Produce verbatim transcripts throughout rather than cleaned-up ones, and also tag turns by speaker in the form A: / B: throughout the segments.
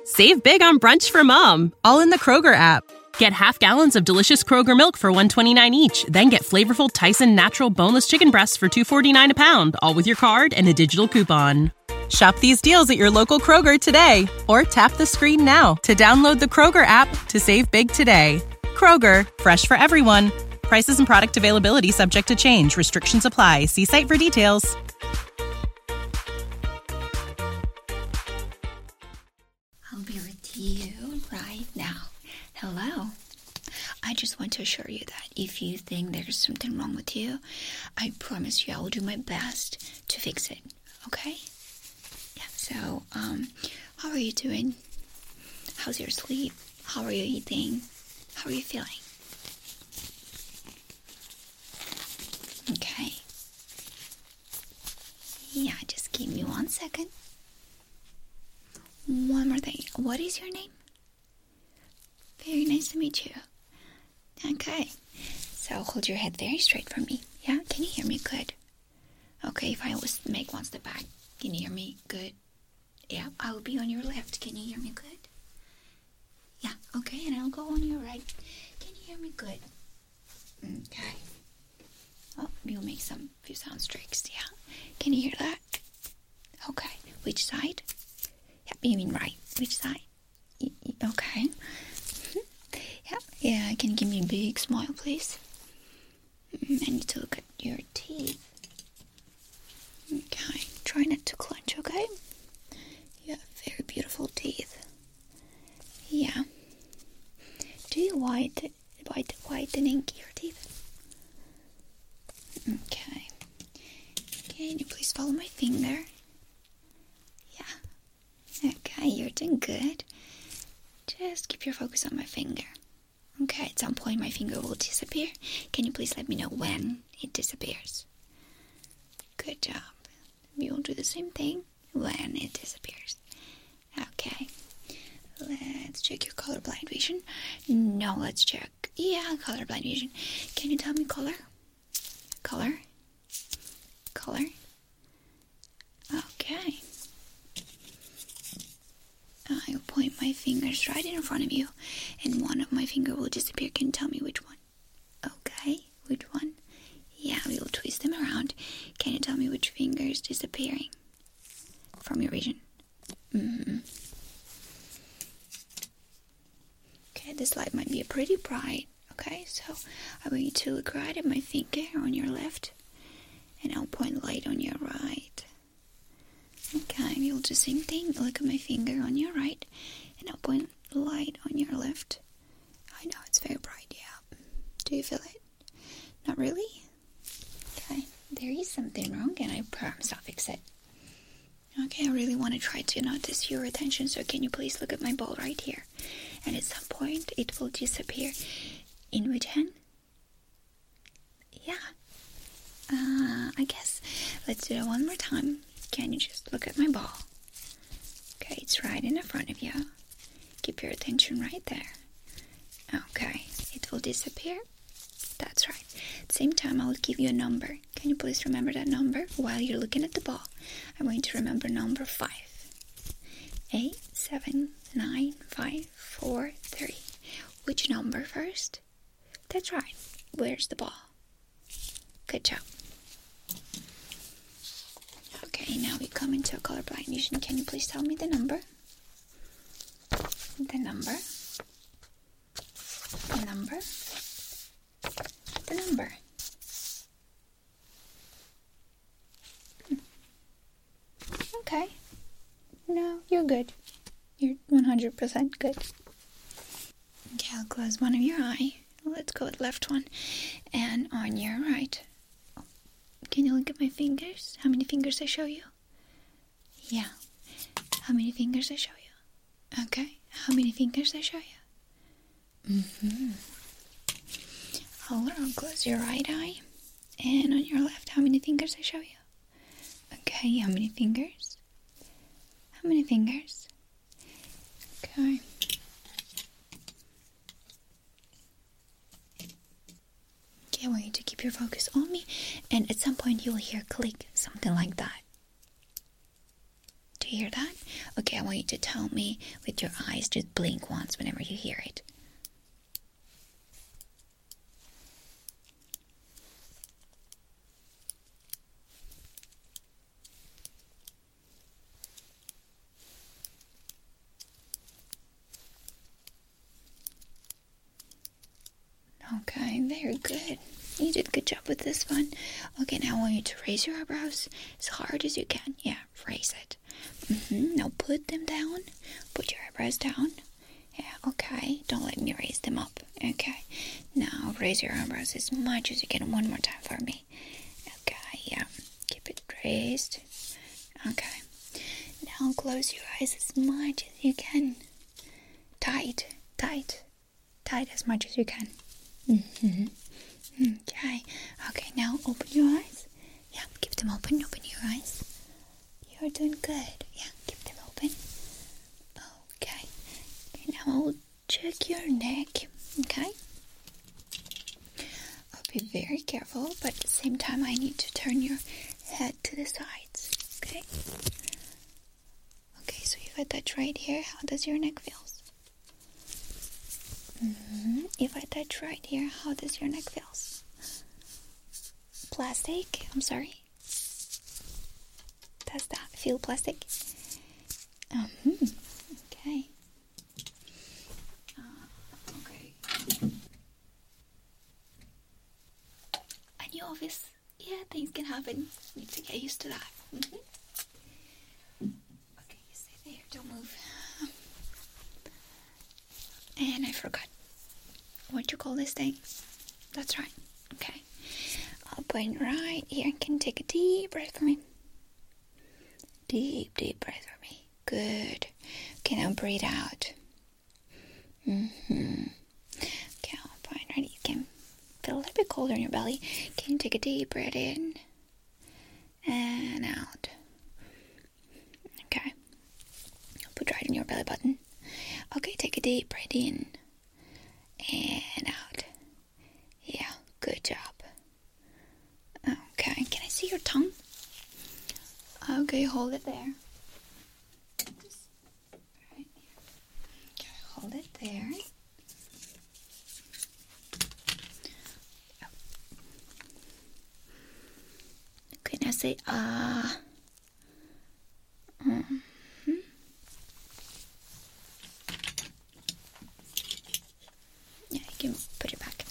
A: Save big on brunch for mom, all in the Kroger app. Get half gallons of delicious Kroger milk for one dollar and twenty-nine cents each. Then get flavorful Tyson natural boneless chicken breasts for two dollars and forty-nine cents a pound, all with your card and a digital coupon. Shop these deals at your local Kroger today, or tap the screen now to download the Kroger app to save big today. Kroger, fresh for everyone. Prices and product availability subject to change. Restrictions apply. See site for details.
B: I'll be with you right now. Hello. I just want to assure you that if you think there's something wrong with you, I promise you I will do my best to fix it. Okay? Yeah, so, um, how are you doing? How's your sleep? How are you eating? How are you feeling? Okay. Yeah, just give me one second. One more thing. What is your name? Very nice to meet you. Okay. So hold your head very straight for me. Yeah? Can you hear me good? Okay, if I was to make one step back, can you hear me good? Yeah, I will be on your left. Can you hear me good? Yeah, okay, and I'll go on your right. Can you hear me good? Okay. Oh, you'll make some few sound streaks. Yeah. Can you hear that? Okay. Which side? Yeah, you mean right. Which side? Okay. Yeah. Yeah. Can you give me a big smile, please? I need to look at your teeth. Okay. Try not to clench, okay? You have very beautiful teeth. Yeah. Do you white, white, whitening your teeth? Okay. Can you please follow my finger? Yeah. Okay, you're doing good. Just keep your focus on my finger. Okay, at some point my finger will disappear. Can you please let me know when it disappears? Good job. We will do the same thing when it disappears. Okay. Let's check your colorblind vision. No, let's check. Yeah, colorblind vision. Can you tell me color? Color? Color? Okay. I'll point my fingers right in front of you, and one of my finger will disappear. Can you tell me which one? Okay, which one? Yeah, we will twist them around. Can you tell me which finger is disappearing from your vision? Mm-hmm. Okay, this light might be pretty bright. Okay, so I want you to look right at my finger on your left, and I'll point light on your right. Okay, you'll do the same thing. Look at my finger on your right, and I'll point light on your left. I know it's very bright, yeah. Do you feel it? Not really? Okay, there is something wrong, and I promise I'll fix it. Okay, I really want to try to notice your attention, so can you please look at my ball right here? And at some point, it will disappear. In which hand? Yeah. Uh, I guess. Let's do it one more time. Can you just look at my ball? Okay, it's right in the front of you. Keep your attention right there. Okay, it will disappear. That's right. At the same time, I'll give you a number. Can you please remember that number while you're looking at the ball? I'm going to remember number five. Eight, seven, nine, five, four, three. Which number first? That's right. Where's the ball? Good job. Okay, now we come into a colorblind vision. Can you please tell me the number? The number. The number. The number. Hmm. Okay. No, you're good. You're one hundred percent good. Okay, I'll close one of your eye. Let's go with the left one. And on your right. Can you look at my fingers? How many fingers I show you? Yeah. How many fingers I show you? Okay. How many fingers I show you? Mm-hmm. I'll close your right eye. And on your left, how many fingers I show you? Okay. How many fingers? How many fingers? Okay. Okay, I want you to keep your focus on me, and at some point you'll hear click, something like that. Do you hear that? Okay, I want you to tell me with your eyes, just blink once whenever you hear it. Okay, very good. You did a good job with this one. Okay, now I want you to raise your eyebrows as hard as you can. Yeah, raise it. Mm-hmm. Now put them down. Put your eyebrows down. Yeah, okay. Don't let me raise them up. Okay. Now raise your eyebrows as much as you can. One more time for me. Okay, yeah. Keep it raised. Okay. Now close your eyes as much as you can. Tight, tight, tight as much as you can. Mm-hmm. Okay. Okay, now open your eyes. Yeah, keep them open. Open your eyes. You're doing good. Yeah, keep them open. Okay. Okay, now I'll check your neck. Okay. I'll be very careful, but at the same time, I need to turn your head to the sides. Okay. Okay, so if I touch right here, how does your neck feel? Mm-hmm. If I touch right here, how does your neck feel? Plastic? I'm sorry. Does that feel plastic? Mm-hmm. Okay. Uh, okay. I knew obvious. Yeah, things can happen. Need to get used to that. Mm-hmm. Okay, you stay there. Don't move. And I forgot what you call this thing. That's right. Okay. I'll point right here. Can you take a deep breath for me? Deep, deep breath for me. Good. Okay, now breathe out. Mm-hmm. Okay, I'll point right. You can feel a little bit colder in your belly. Can you take a deep breath in and out? Okay. I'll put right on your belly button. Okay, take a deep breath in and out. Yeah, good job. Okay, can I see your tongue? Okay, hold it there. Just right here. Okay, hold it there. Okay, now say ah. Uh. Mm-hmm. Yeah, you can put it back.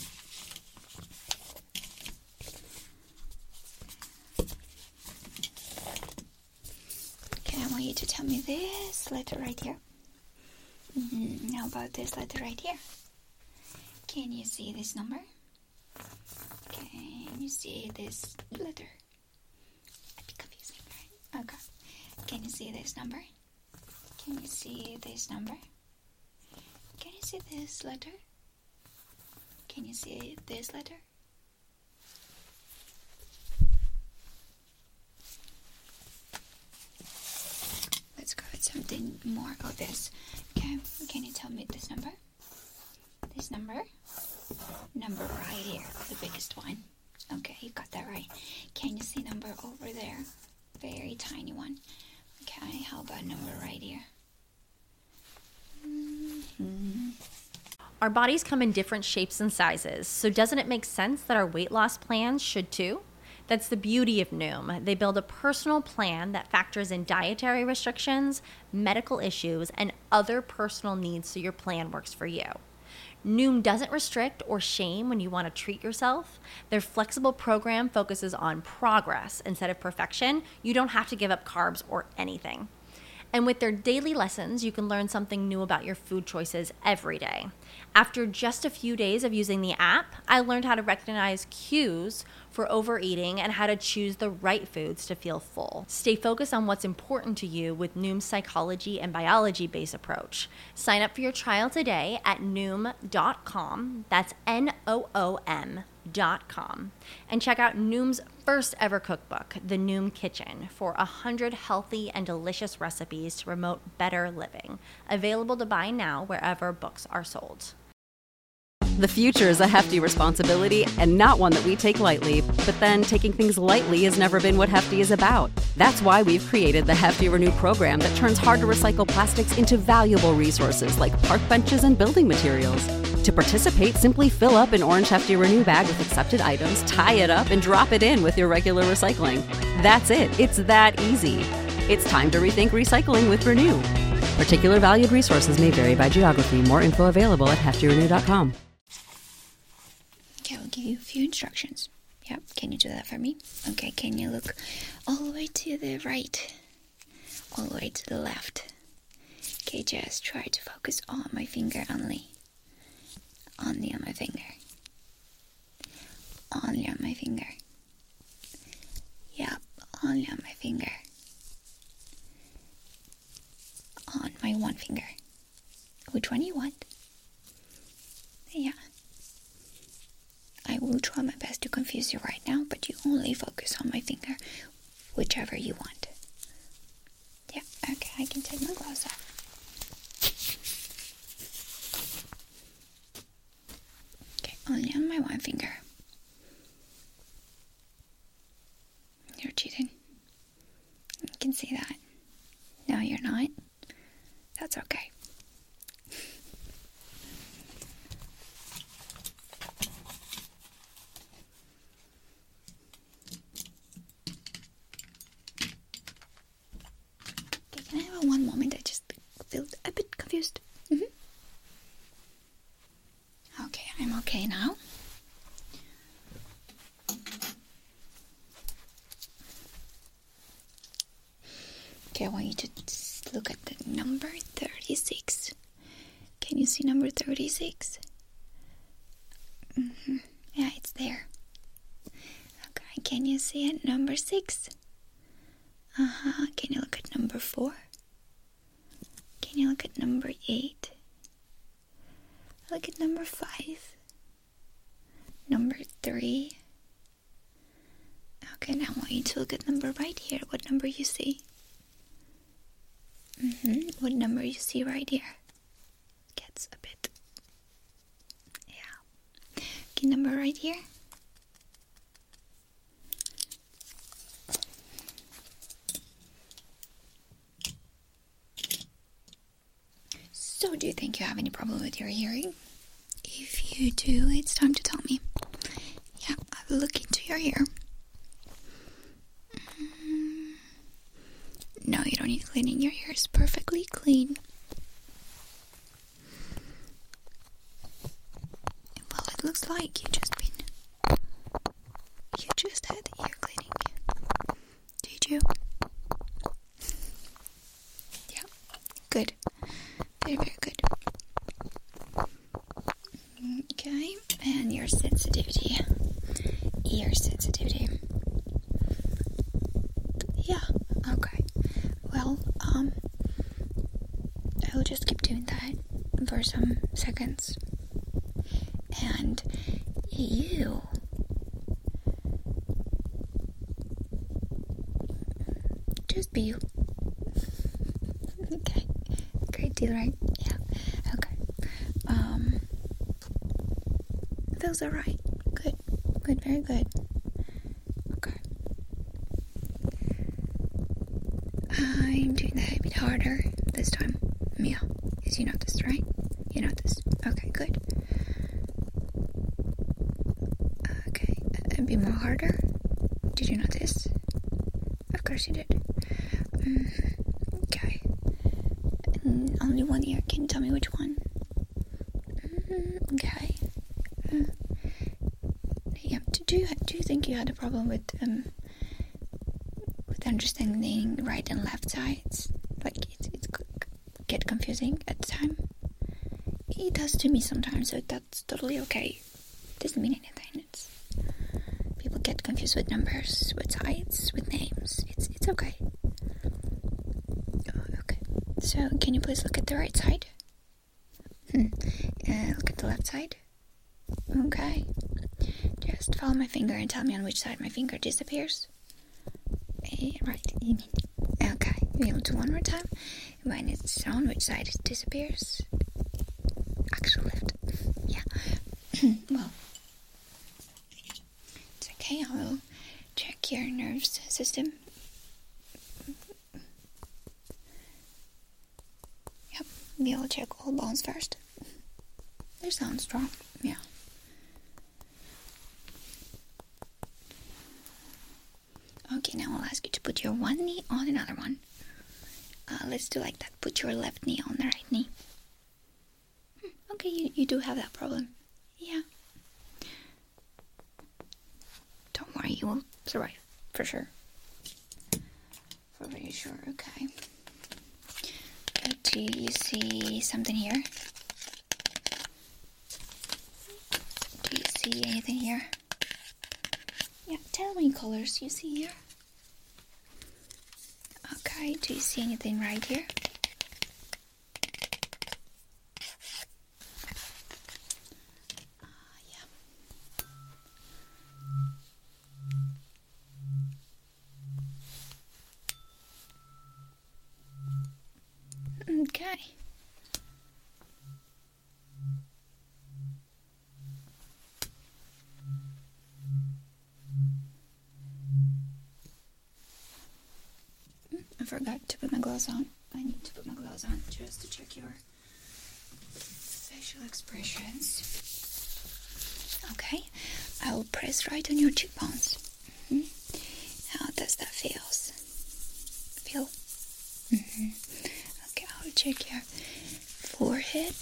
B: Okay, I want you to tell me this letter right here. Mm-hmm. How about this letter right here? Can you see this number? Can you see this letter? That'd be confusing, right? Okay. Can you see this number? Can you see this number? Can you see this letter? Can you see this letter? Let's go with something more of this. Okay, can you tell me this number? This number? Number right here, the biggest one. Okay, you got that right. Can you see number over there? Very tiny one. Okay, how about number right here? Mm-hmm.
C: Our bodies come in different shapes and sizes, so doesn't it make sense that our weight loss plans should too? That's the beauty of Noom. They build a personal plan that factors in dietary restrictions, medical issues, and other personal needs so your plan works for you. Noom doesn't restrict or shame when you want to treat yourself. Their flexible program focuses on progress instead of perfection. You don't have to give up carbs or anything. And with their daily lessons, you can learn something new about your food choices every day. After just a few days of using the app, I learned how to recognize cues for overeating and how to choose the right foods to feel full. Stay focused on what's important to you with Noom's psychology and biology-based approach. Sign up for your trial today at noom dot com. That's N O O M dot com. And check out Noom's first ever cookbook, The Noom Kitchen, for one hundred healthy and delicious recipes to promote better living. Available to buy now wherever books are sold.
D: The future is a hefty responsibility and not one that we take lightly, but then taking things lightly has never been what Hefty is about. That's why we've created the Hefty Renew program that turns hard-to-recycle plastics into valuable resources like park benches and building materials. To participate, simply fill up an orange Hefty Renew bag with accepted items, tie it up, and drop it in with your regular recycling. That's it. It's that easy. It's time to rethink recycling with Renew. Particular valued resources may vary by geography. More info available at hefty renew dot com.
B: Okay, I'll give you a few instructions. Yep, can you do that for me? Okay, can you look all the way to the right, all the way to the left? Okay, just try to focus on my finger only. Only on my finger. Only on my finger. Yep, only on my finger. On my one finger. Which one you want? Yeah. I will try my best to confuse you right now, but you only focus on my finger, whichever you want. Yeah, okay, I can take my gloves off. Okay, only on my one finger. You're cheating. I can see that. No, you're not. That's okay. Okay, can I have a one moment? I just feel a bit confused. Mm-hmm. Okay, I'm okay now. Okay, I want you to look at the number thirty-six. Can you see number thirty-six? Mm-hmm. Yeah, it's there. Okay, can you see it? Number six? Uh-huh. Can you look at number four? Can you look at number eight? Look at number five. Number three. Okay, now I want you to look at number right here. What number you see? Mm-hmm. What number you see right here? Gets a bit. Yeah. Okay, number right here. So, do you think you have any problem with your hearing? If you do, it's time to tell me. Yeah, I will look into your ear. Mm. No, you don't need cleaning. Your ear is perfectly clean. Well, it looks like you just been... You just had ear cleaning. Did you? Yeah, good. Very, very good. Okay, and your sensitivity. Ear sensitivity. Yeah, okay. Well, um, I will just keep doing that for some seconds. And you... Just be you. Okay. Great deal, right? Yeah. Okay. Um, feels alright. Good. Good, very good. Okay. I'm doing that a bit harder this time. Yeah. Yes, you noticed, right? You noticed. Okay, good. Okay. A bit more harder. Did you notice? Of course you did. Mm, okay. And only one ear. Can you tell me which one? Mm, okay. Uh, yeah. Do, do you do you think you had a problem with um with understanding right and left sides? Like it's it's get confusing at the time. It does to me sometimes, so that's totally okay. Doesn't mean anything. It's people get confused with numbers, with sides, with names. It's it's okay. Oh, okay. So can you please look at the right side? Hmm. Uh, look at the left side. Okay. Just follow my finger and tell me on which side my finger disappears. Uh, right. Okay. We'll do one more time. When it's on which side it disappears. Actual left. Yeah. Well, it's okay. I will check your nervous system. Yep, we'll check all bones first. They sound strong, yeah. Okay, now I'll ask you to put your one knee on another one. Uh, let's do like that. Put your left knee on the right knee. Okay, you, you do have that problem. Yeah. Don't worry, you will survive. For sure. For very sure, okay. Uh, do you see something here? Do you see anything here? Yeah, tell me colors you see here. Okay, do you see anything right here? Uh, yeah. Okay. I forgot to put my gloves on. I need to put my gloves on just to check your facial expressions. Okay, I will press right on your cheekbones. Mm-hmm. How does that feel? Feel? Mm-hmm. Okay, I'll check your forehead.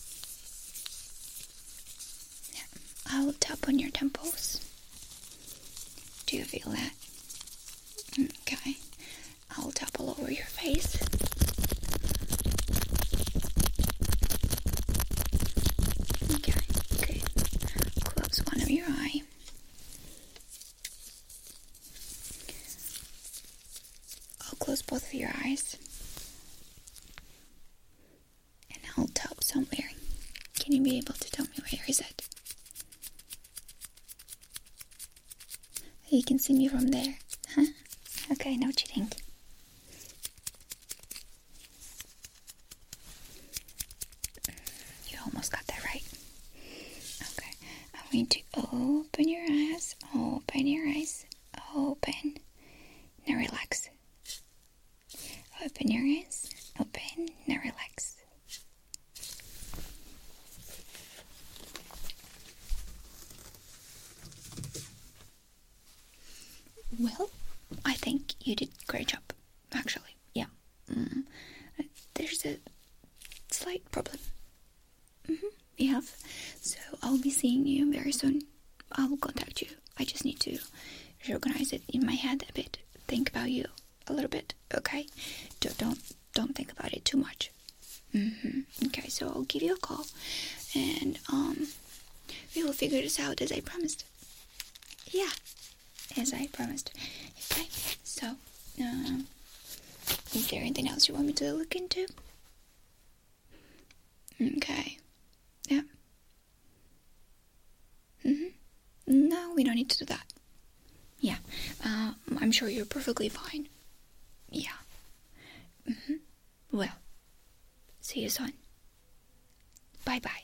B: Yeah. I will tap on your temples. Do you feel that? Okay. I'll tap all over your face. Okay, good. Close one of your eye. I'll close both of your eyes. And I'll tap somewhere. Can you be able to tell me where is it? You can see me from there, huh? Okay, no cheating. Almost got that right. Okay, I'm going to open your eyes, open your eyes, open. Now relax. Open your eyes, open, now relax. Well, I think you did a great job, actually. Yeah. Mm. There's a slight problem. Mm-hmm. We have. So I'll be seeing you very soon. I will contact you. I just need to reorganize it in my head a bit. Think about you a little bit, okay? Don't don't, don't think about it too much. Mm-hmm. Okay, so I'll give you a call, and um, we will figure this out as I promised. Yeah, as I promised. Okay. So, um, is there anything else you want me to look into? Okay. Yeah. Mm-hmm. No, we don't need to do that. Yeah. Uh, I'm sure you're perfectly fine. Yeah. Mm-hmm. Well, see you soon. Bye-bye.